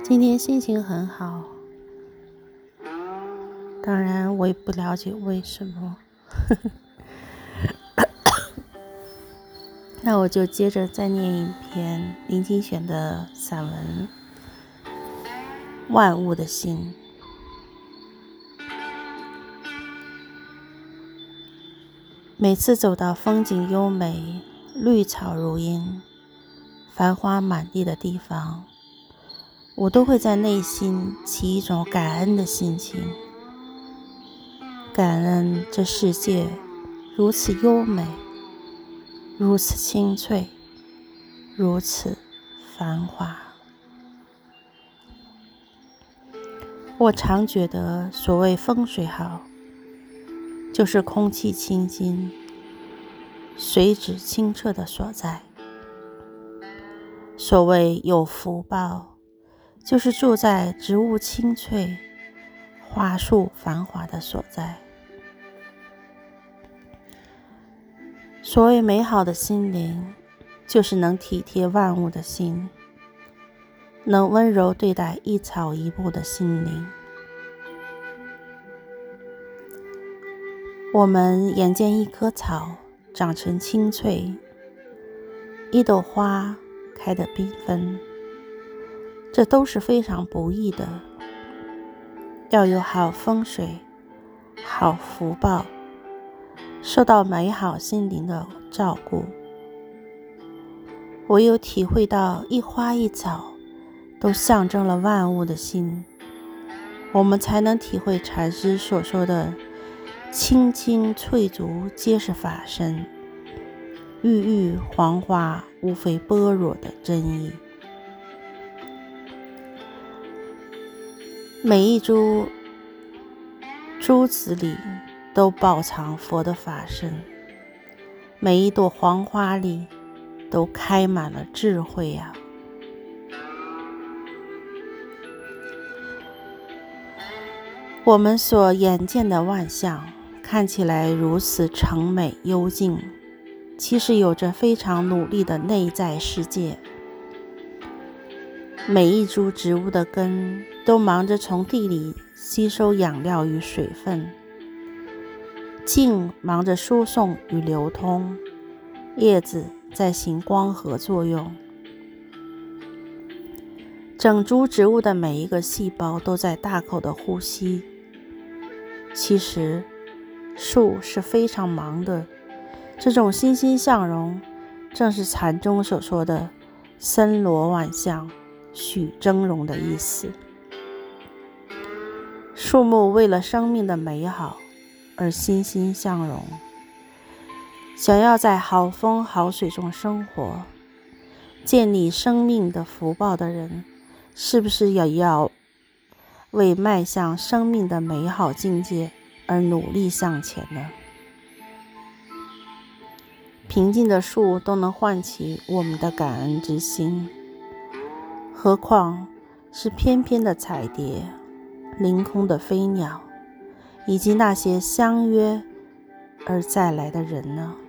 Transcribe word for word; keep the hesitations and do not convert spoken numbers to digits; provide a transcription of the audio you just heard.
今天心情很好，当然我也不了解为什么。那我就接着再念一篇林清玄的散文《万物的心》。每次走到风景优美、绿草如茵、繁花满地的地方，我都会在内心起一种感恩的心情，感恩这世界如此优美，如此清脆，如此繁华。我常觉得所谓风水好，就是空气清新、水质清澈的所在。所谓有福报，就是住在植物青翠、花树繁华的所在。所谓美好的心灵，就是能体贴万物的心，能温柔对待一草一木的心灵。我们眼见一棵草长成青翠，一朵花开得缤纷，这都是非常不易的。要有好风水、好福报，受到美好心灵的照顾，唯有体会到一花一草都象征了万物的心，我们才能体会禅师所说的青青翠竹皆是法身，郁郁黄花无非般若的真意。每一株珠子里都包藏佛的法身，每一朵黄花里都开满了智慧啊！我们所眼见的万象看起来如此澄美幽静，其实有着非常努力的内在世界。每一株植物的根都忙着从地里吸收养料与水分，茎忙着输送与流通，叶子在行光合作用。整株植物的每一个细胞都在大口的呼吸。其实树是非常忙的，这种欣欣向荣正是禅中所说的森罗万象，许峥嵘的意思。树木为了生命的美好而欣欣向荣，想要在好风好水中生活，建立生命的福报的人，是不是也要为迈向生命的美好境界而努力向前呢？平静的树都能唤起我们的感恩之心，何况是翩翩的彩蝶、凌空的飞鸟，以及那些相约而再来的人呢？